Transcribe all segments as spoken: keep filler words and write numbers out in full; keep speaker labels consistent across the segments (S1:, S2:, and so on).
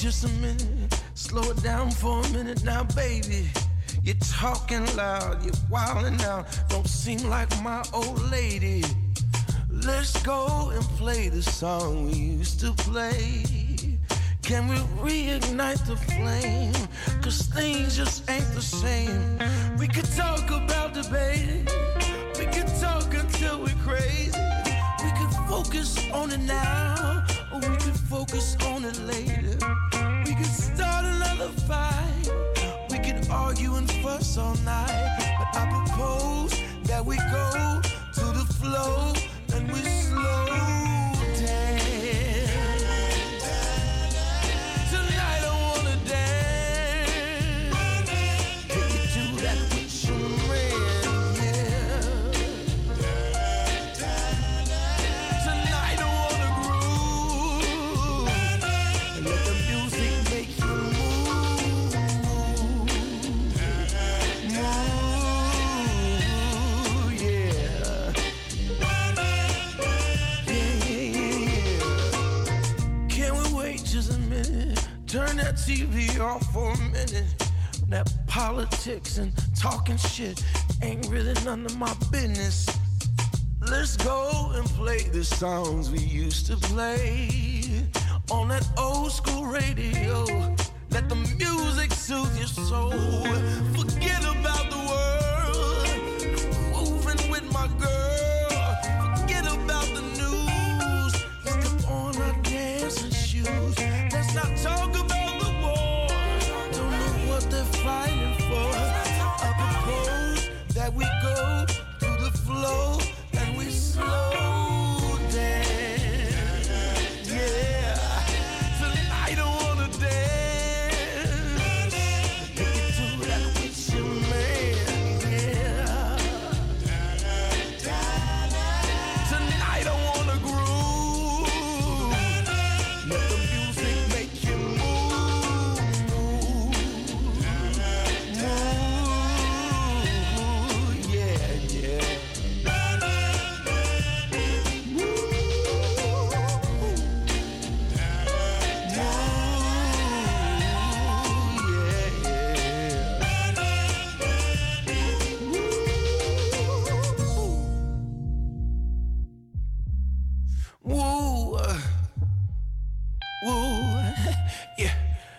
S1: just a minute, slow it down for a minute now, baby. You're talking loud, you're wilding out, don't seem like my old lady. Let's go and play the song we used to play. Can we reignite the flame? Cause things just ain't the same. We could talk about debating, we could talk until we're crazy. We could focus on it now, or we could focus on it later. We could start another fight, we could argue and fuss all night. But I propose that we go to the flow and we slow down. Tonight I wanna dance. Can you do that with your man? Yeah. Tonight I wanna groove and let the music make you move, move, yeah. Turn that T V off for a minute. That politics and talking shit ain't really none of my business. Let's go and play the songs we used to play on that old school radio. Let the music soothe your soul. Forget about the world. Moving with my girl. Forget about the news. Step on our dancing shoes. Let's not talk about the war. Don't know what they're fighting for. I propose that we go to the flow and we slow down. Yeah. Tonight I wanna dance. Can you do that with your man? Yeah. Tonight I wanna groove. Let the music make you move, move, yeah, yeah. Move, yeah, yeah. Woo, woo, yeah,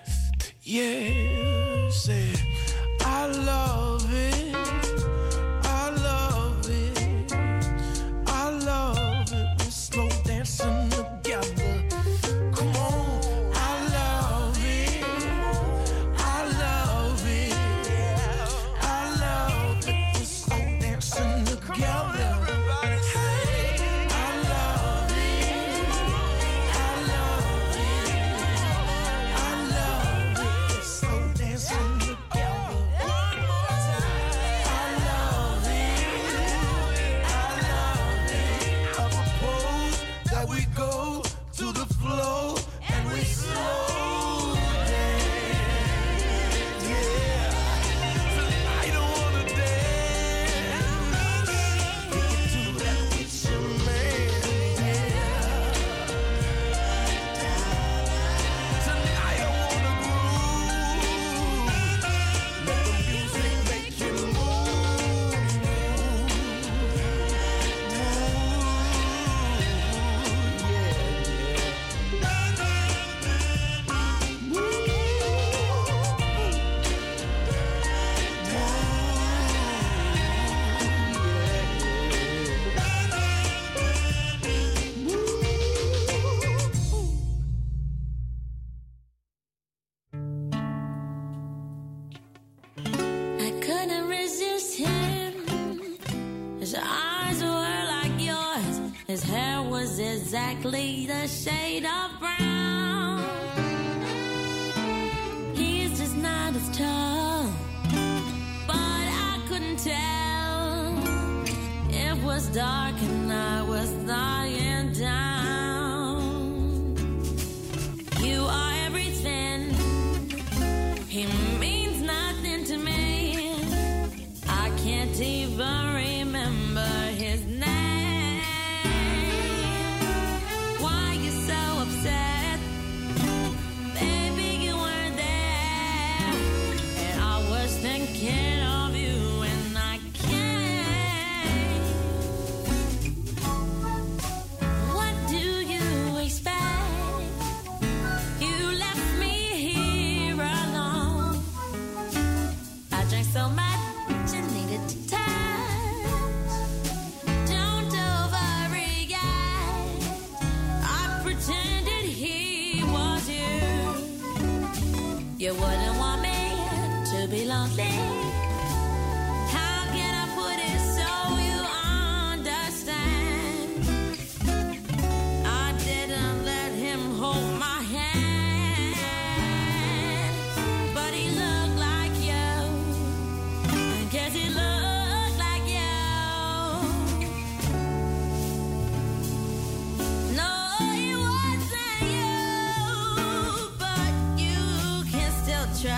S1: yeah. Say, I love it, I love it, I love it. We're slow dancing together. Come on, I love it, I love it, I love it. We're slow dancing together. Hey, I love it, I love it, I love it. We're slow dancing together. One more time. I love it, I love it. I propose that we go to the flow and we slow down. Yeah. Tonight I wanna dance. You can do that with your man. Yeah. Tonight I wanna groove. Let the music make you move,
S2: I couldn't resist him. His eyes were like yours. His hair was exactly the shade of brown. He's just not as tall, but I couldn't tell. It was dark and I was lying down. You are everything. He means nothing to me. I can't even remember his name. Why you so upset? Baby, You wouldn't want me to be lonely. How can I put it so you understand? I didn't let him hold my hand, but he looked like you. I guess he looked like you. No, he wasn't you, but you can still try.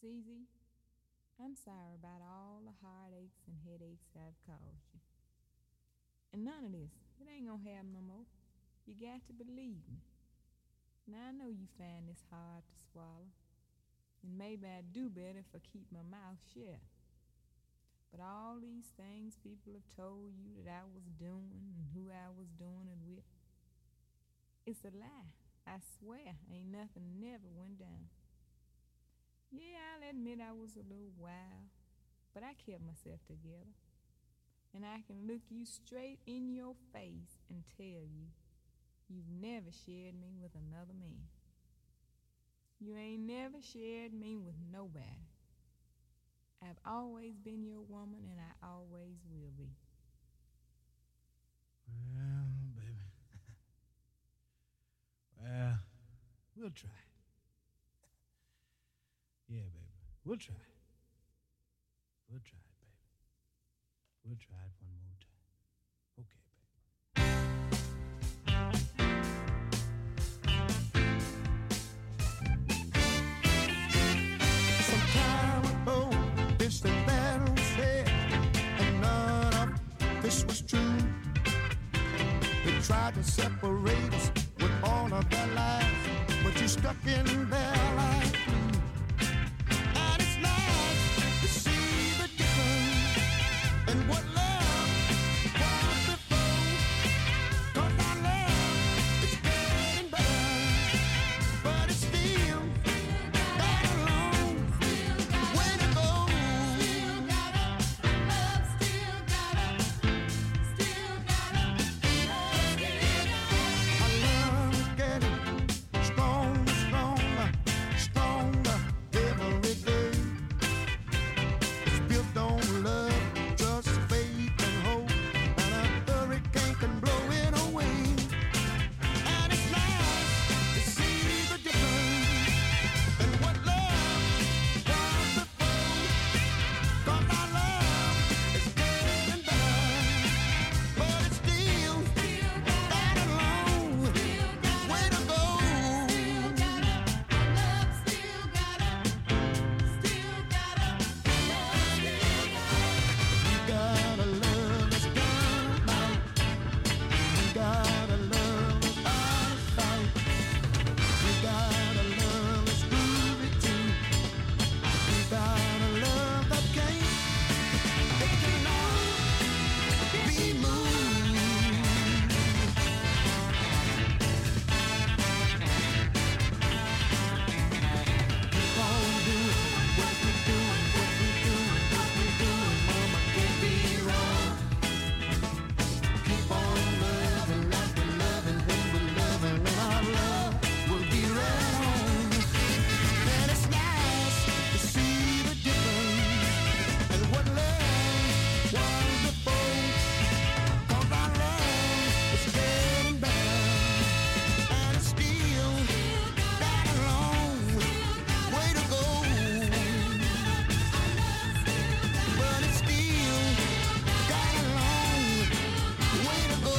S3: Cece, I'm sorry about all the heartaches and headaches I've caused you. And none of this, it ain't gonna happen no more. You got to believe me. Now I know you find this hard to swallow, and maybe I'd do better if I keep my mouth shut. But all these things people have told you that I was doing and who I was doing it with, it's a lie. I swear, ain't nothing never went down. Yeah, I'll admit I was a little wild, but I kept myself together. And I can look you straight in your face and tell you, you've never shared me with another man. You ain't never shared me with nobody. I've always been your woman, and I always will be.
S4: Well, baby. Well, we'll try. Yeah, baby. We'll try. We'll try it, baby. We'll try it one more time. Okay, baby.
S1: Some time ago, this the battle said, and none of this was true. They tried to separate us with all of their lies, but you stuck in their life. And it's nice to see the difference in what love was before. 'Cause our love is getting better, but it's still got a long way to go. Still gotta love, still gotta, still gotta love, still gotta. Our love is getting stronger, stronger, stronger every day. It's built on love, just faith and hope, and a hurricane can blow it away. And it's nice to see the difference in what love was before. 'Cause our love is getting better, but it's still got a long way to go. Still gotta love, still gotta, still gotta love, still gotta. We gotta love that's done right. We gotta love that's out of sight. We gotta love that's groovy too. We gotta love that can't, it cannot be moved. Keep on doing what we do, what we do, what we do, mama, can't be wrong. Keep on loving like we're loving when we're loving, and our love will be right on. And it's nice to see the difference in what love was before. 'Cause our love is getting better, and it's still got a long way to go. But it's still got a long way to go.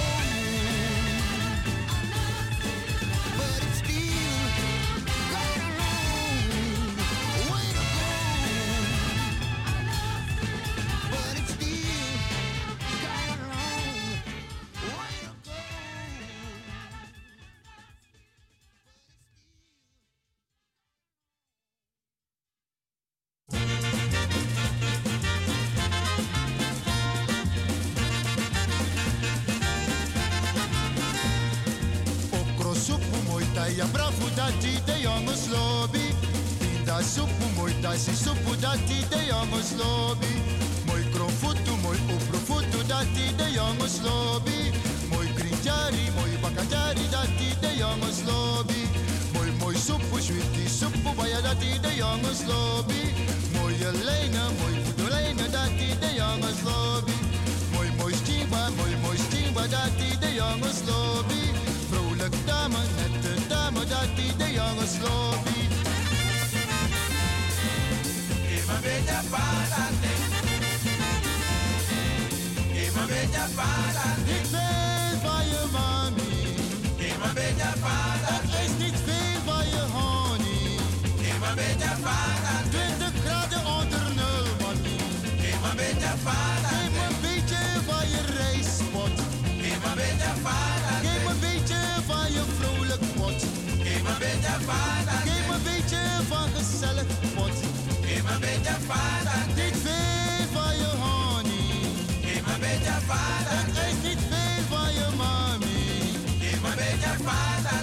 S1: But it's still got a long way to go. But it's still got a long way to go. Okro supu moitai abrafu dati de yamos lobby. Pinda supu moitai si supu dati de yamos lobby. Moi crofutu moi uprofutu dati de yamos lobby. Moi grinjari moi bakajari dati de yamos lobby. Moi moi supu sweetie supu baya dati de yamos lobby. Moi elena moi budolena dati de yamos lobby. Moi moi stimba moi moi stimba dati de yamos lobby. Vrolijk dame, nette dame, dat die de jongens lobby. Ima bella parante, ima bella parante. Ik weet van je mami, ima bella parante. Het is niet veel van je honey, ima bella parante. Twintig vader.
S5: Het eist niet veel van je mami.
S1: Geef me een beetje vader.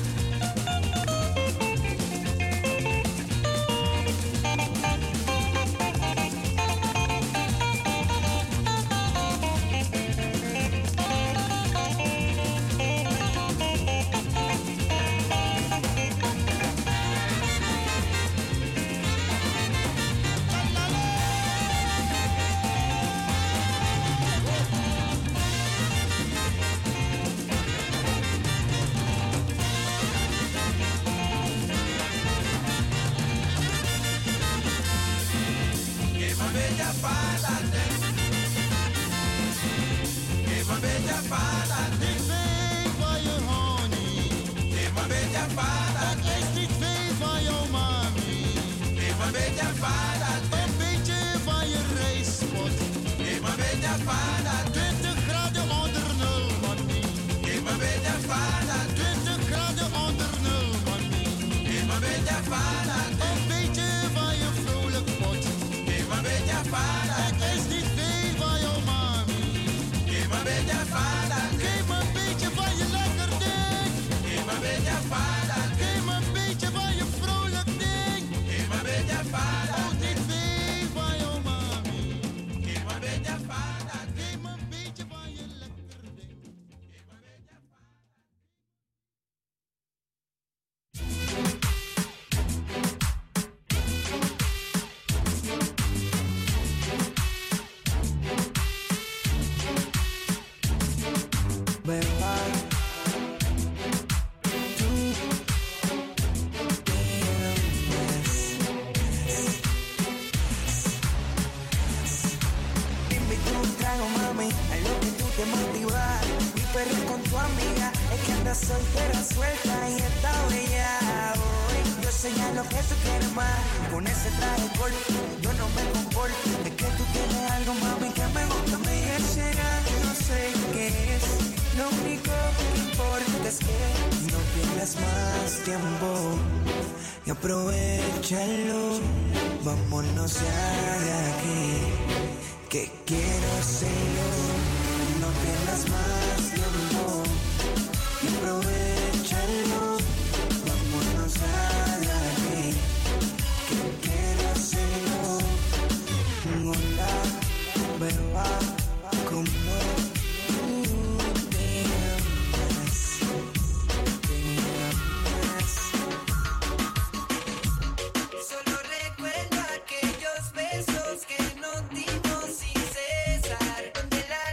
S6: Aprovechalo, vámonos ya de aquí, que quiero hacerlo, no pierdas más tiempo. Aprovechalo, vámonos ya de aquí, que quiero hacerlo. Hola, beba, como
S7: Que nos dimos sin cesar, donde la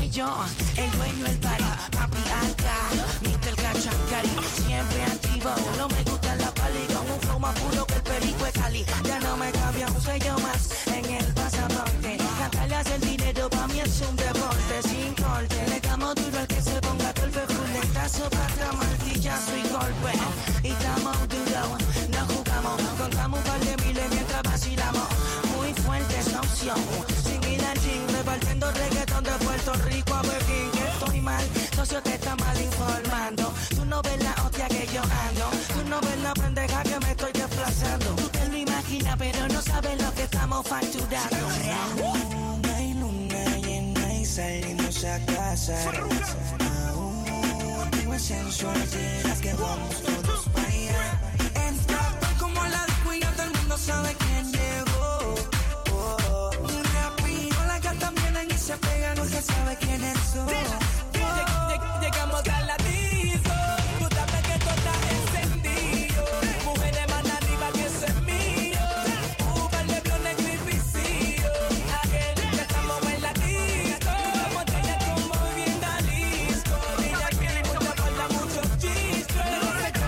S6: soy yo, el dueño del party, papi alca, mister Cachacari, siempre activo. No me gusta la pali con un flow más puro que el perico de Cali. Ya no me cambia un sello más en el pasaporte. Cantarle hace el dinero pa' mí es un deporte sin corte. Le damos duro al que se ponga todo el fuletazo para atrás, martillazo y golpe. Y estamos duro, no jugamos, contamos un par de miles mientras vacilamos. Muy fuerte esa opción, sin ir al gym, repartiendo reggaetón de Puerto Rico a Pekín. Que estoy mal, socio te está mal informando. Tú no ves la hostia que yo ando, tú no ves la pendeja que me estoy desplazando. Tú te lo imaginas pero no sabes lo que estamos facturando. Luna y luna llena y salimos a casa. Aún tengo el sensual, dirás que vamos todos para allá. Entra como la disco y ya todo el mundo sabe quién llegó. Oh, una piola que también en y se pega, no se sabe quién es. Llegamos a la disco, tú sabes que todo está encendido. Mujeres más arriba que ese es mío. Uber, Leblon, negro y vicio. Aquel que estamos en la disco. Botella como bien Jalisco. Mira que mucha falta, muchos chistes.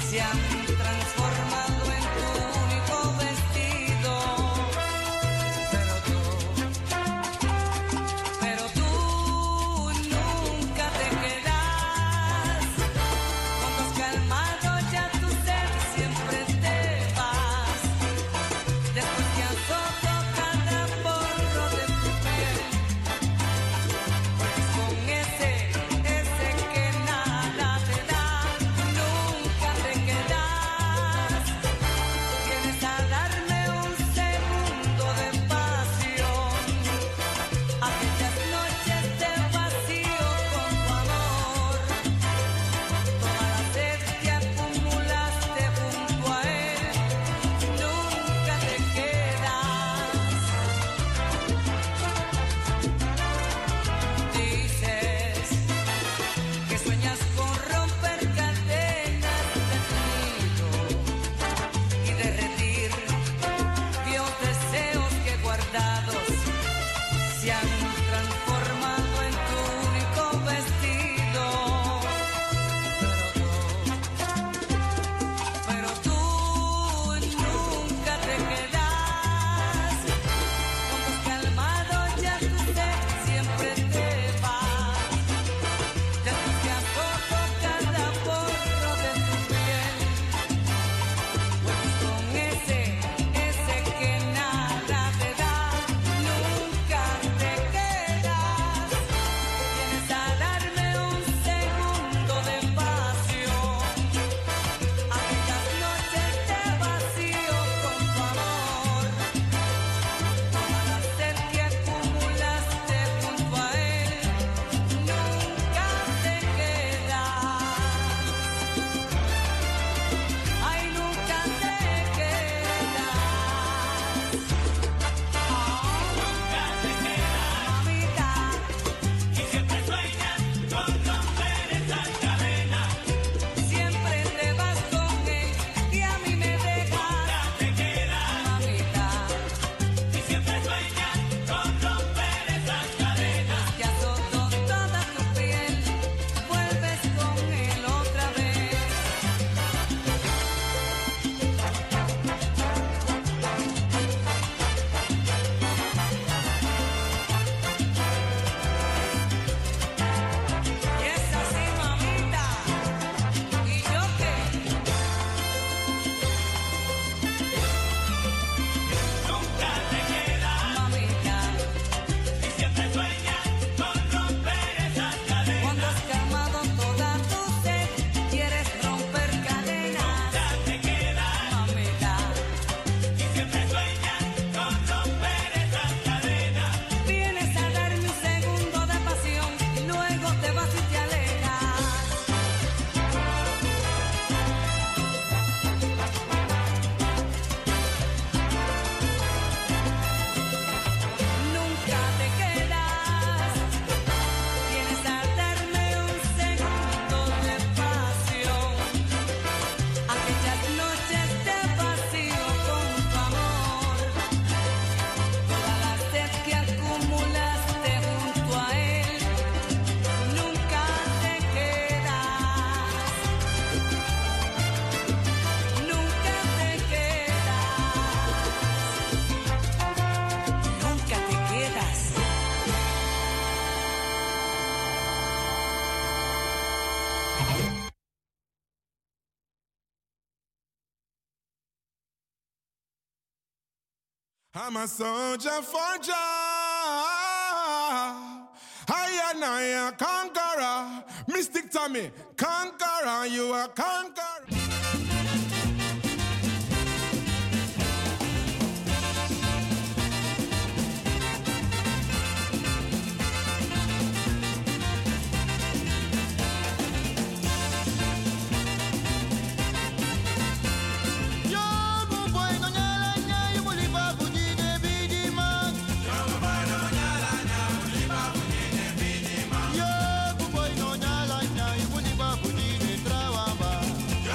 S6: se han transformado en tu único vestido. Pero tú, pero tú nunca te quedas. Cuando has calmado ya tu sed, siempre te vas. Después que has roto cada porro de tu piel, vuelves con ese, ese que nada te da. Nunca te quedas. Vienes a darme un segundo de pasión. Aquellas noches de vacío con tu amor. Toda la sed que acumulaste junto a él. Nunca te quedas. Dices que sueñas con romper cadenas de nido y derretir viejos deseos que guardados se han transformado en tu único vestido. Pero tú, pero tú nunca te quedas. Cuando has calmado ya tu sed, siempre te vas. Después que has roto cada porro de tu piel, vuelves con ese, ese que nada te da. Nunca te quedas. Vienes a darme un segundo de pasión. Aquellas noches de vacío con tu amor. Toda la sed que acumulaste junto a él. Nunca te quedas. Ay, nunca te quedas. Nunca te quedas, mamita. Y siempre sueñas con romper esas cadenas. Siempre te vas con él y a mí me dejas. Nunca te quedas, mamita. Y siempre sueñas con romper esas cadenas. Que has roto toda tu piel, vuelves con él otra vez. Y es así, mamita. ¿Y yo qué? Nunca te quedas, mamita. Y siempre sueñas con romper esas cadenas. Cuando has calmado toda tu sed, quieres romper cadenas. Nunca te quedas, mamita. Y siempre sueñas con romper esas cadenas. Vienes a darme un segundo de pasión y luego te vas y te alejas. Nunca te quedas. Vienes a darme un segundo de pasión. Aquellas noches de vacío con tu amor. Toda la sed que acumulaste junto a él. Nunca te quedas. Nunca te quedas. Nunca te quedas.
S5: I'm a soldier for Jah. I and I a conqueror. Mystic Tommy, conqueror, you a conqueror.
S7: Yo, bu boy no nyala nya, yo boli ba buji de bidi man. Yo, bu boy no nyala nya, yo boli ba buji de bidi man. Yo, bu boy no nyala nya, yo boli ba buji de trawamba.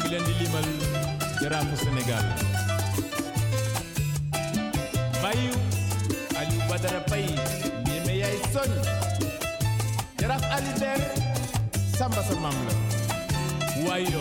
S8: ngi leen di limal jaraafu Sénégal Bayu Aliou Badara Paye Ndiémé yaay soñ jaraaf Alibert Samba sa maam la waayo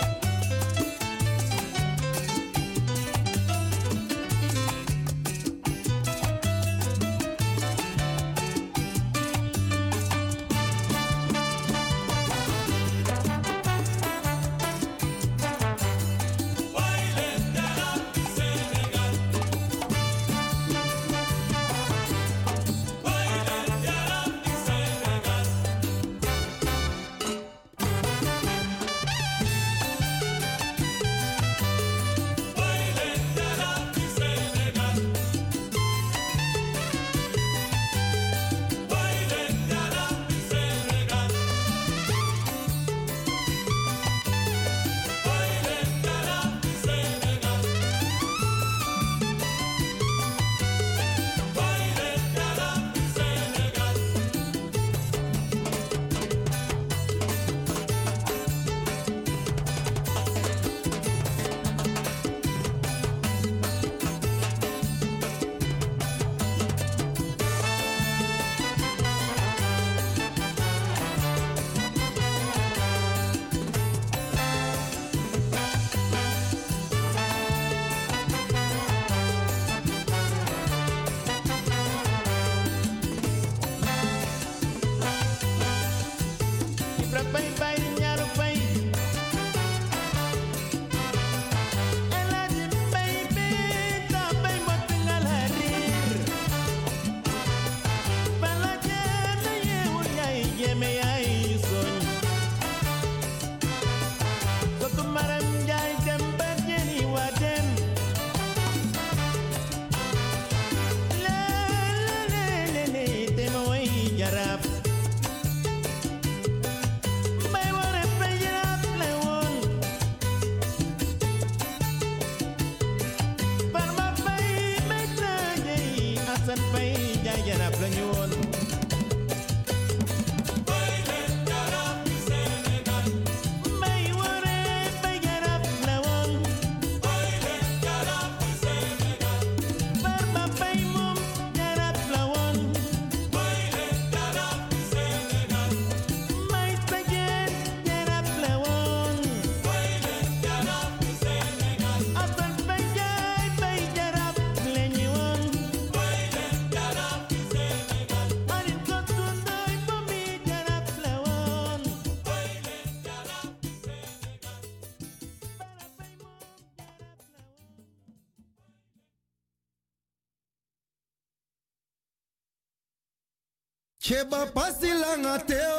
S5: Cheba pasilanga teo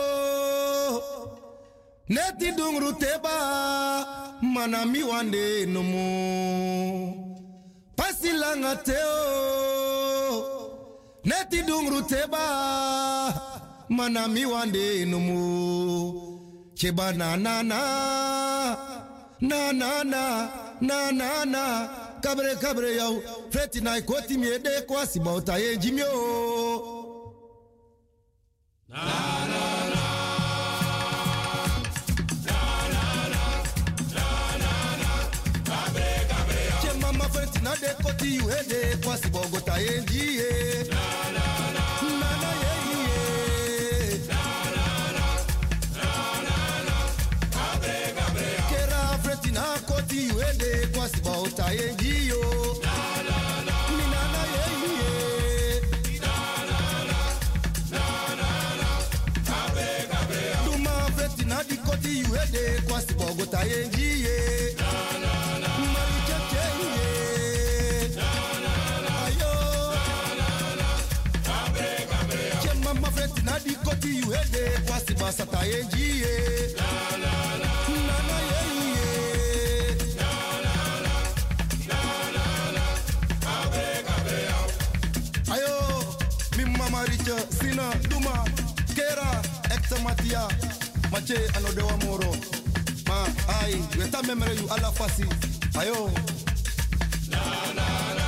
S5: Neti dungru teba Manami wande nomo Pasilanga teo Neti dungru teba Manami wande nomo Cheba na na na Na na na Na na na Kabre kabre yau Freti na ikoti miede kwa sibauta ye jimyo Na na na Na na na Na na na Kabre kabre Che mama freti na de koti yu hede kwa si bogota yenji ye Na na na Na na ye ye Na na na Na na na Kabre kabre Kera freti na koti yu hede kwa si bogota yenji yo Na na na Ni na na ye ye Nadi koti yuede kwa si bogota yenji ye na na na mari cheche ye na na na ayo na na na kabre kabre che mama freti nadi koti yuede kwa si basata yenji ye na na na na na ye ye na na na na na na kabre kabre ayo mi mama riche sina duma kera examatia Mache anodewa moro ma ai weta memere yu ala fasi ayo na na na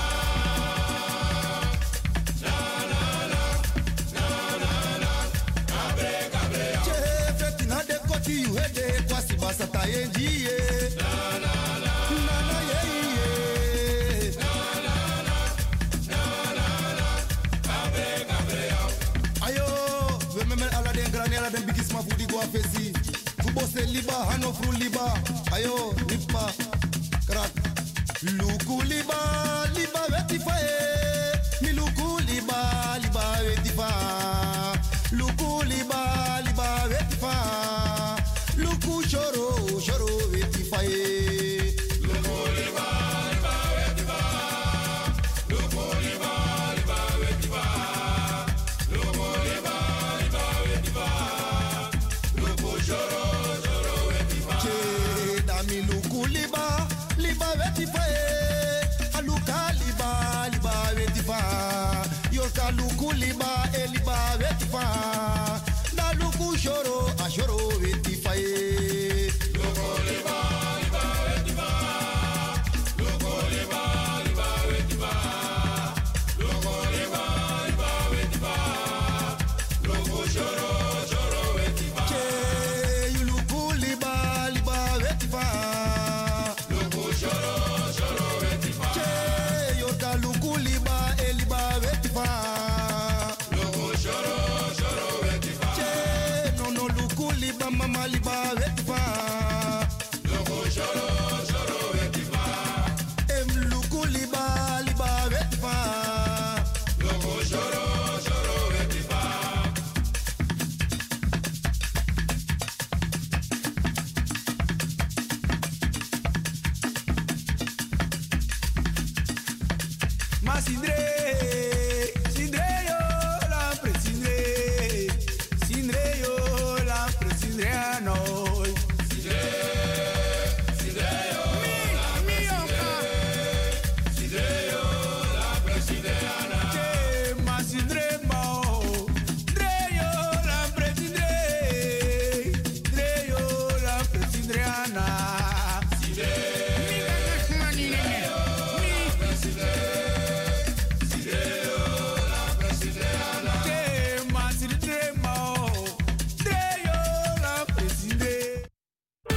S5: na na na na na na kabre kabre che feti na de koti yu hede kwa si basa ta yenji ye. Na na na. Na na ye ye. Na na na. Na na na. Kabre kabre yo. Ayo, we me me ala den grani ala den bigis ma fudi go afesi. Kubose liba hano fru liba. Ayo, lipa. Krak. Luku liba liba veti fa e. Mi luku liba liba veti fa. Luku liba liba veti fa. Luku choro choro veti fa e. Luku liba liba veti fa. Luku liba liba veti fa. Luku liba liba veti fa. Luku choro choro veti fa. Che da mi luku liba liba veti fa e. Aluka liba liba veti fa. Yoka luku liba e liba veti fa. Da luku choro a choro veti fa e. Luku liba liba veti fa. Luku liba liba veti fa. Luku liba liba veti fa. Luku choro choro veti fa. Che you luku liba liba veti fa. Luku choro choro veti fa. Che yoka luku liba e liba veti fa. Luku choro choro veti fa. Che no no luku liba mama liba veti fa. Luku choro choro veti fa. Em luku liba liba veti fa. Luku choro choro veti fa. Masindre